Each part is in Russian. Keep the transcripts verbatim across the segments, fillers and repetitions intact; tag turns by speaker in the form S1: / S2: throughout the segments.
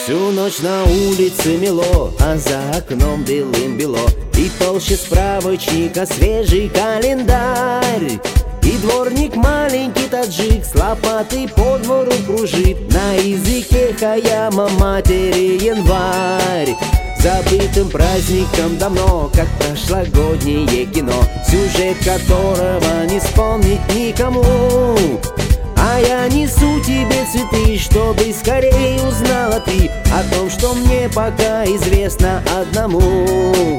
S1: Всю ночь на улице мело, а за окном белым-бело, и толще справочника свежий календарь. И дворник маленький таджик с лопатой по двору кружит, на языке хаяма матери январь. Забытым праздником давно, как прошлогоднее кино, сюжет которого не вспомнить никому. А я несу тебе цветы, чтобы скорее узнала ты о том, что мне пока известно одному.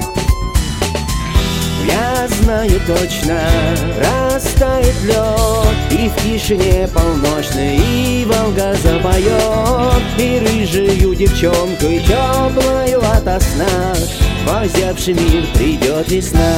S1: Я знаю точно, растает лед, и в тишине полночной и Волга запоет, и рыжею девчонкой теплою ото сна в озябший мир придет весна.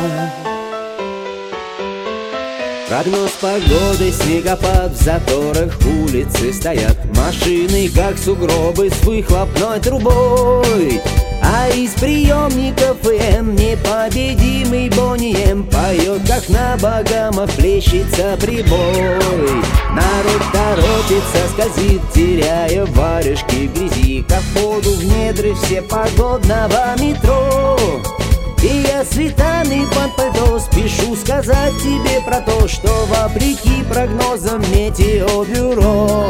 S1: Прогноз погоды, снегопад, в заторах улицы стоят машины, как сугробы с выхлопной трубой. А из приемников эм непобедимый Бонни Эм поет, как на Багамах плещется прибой. Народ торопится, скользит, теряя варежки в грязи, ко входу в недры всепогодного метро. И я светаный под пальто спешу сказать тебе про то, что вопреки прогнозам метеобюро.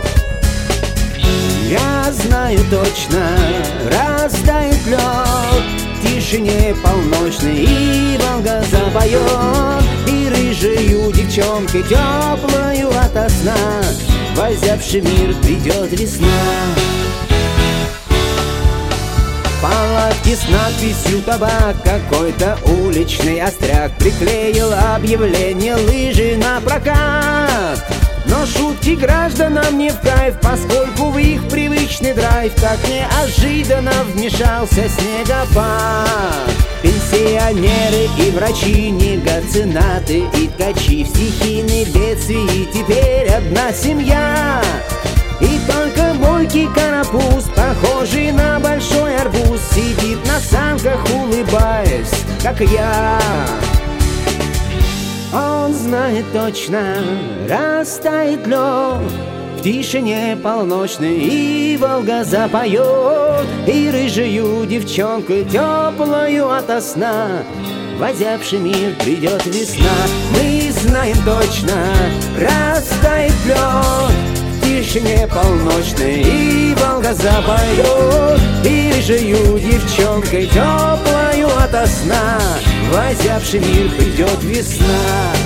S1: Я знаю точно, растает лед, в тишине полночной и Волга запоет, и рыжею девчонкой теплою ото сна в озябший мир придет весна. Палатки с надписью «Табак», какой-то уличный остряк приклеил объявление лыжи на прокат. Но шутки гражданам не в кайф, поскольку в их привычный драйв так неожиданно вмешался снегопад. Пенсионеры и врачи, негоценаты и ткачи, в стихийной бедствии теперь одна семья. И только бойкий карапуз, похожий на большой арбуз, сидит на санках, улыбаясь, как я. Он знает точно, растает лед, в тишине полночной и Волга запоет, и рыжею девчонкой теплою ото сна в озябший мир придет весна. Мы знаем точно, растает лед, в тишине полночной и Волга запоет, и рыжею девчонкой теплою ото сна в озябший мир придет весна.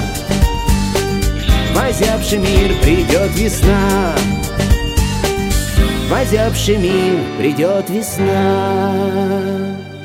S1: В озябший мир придет весна. В озябший мир придет весна.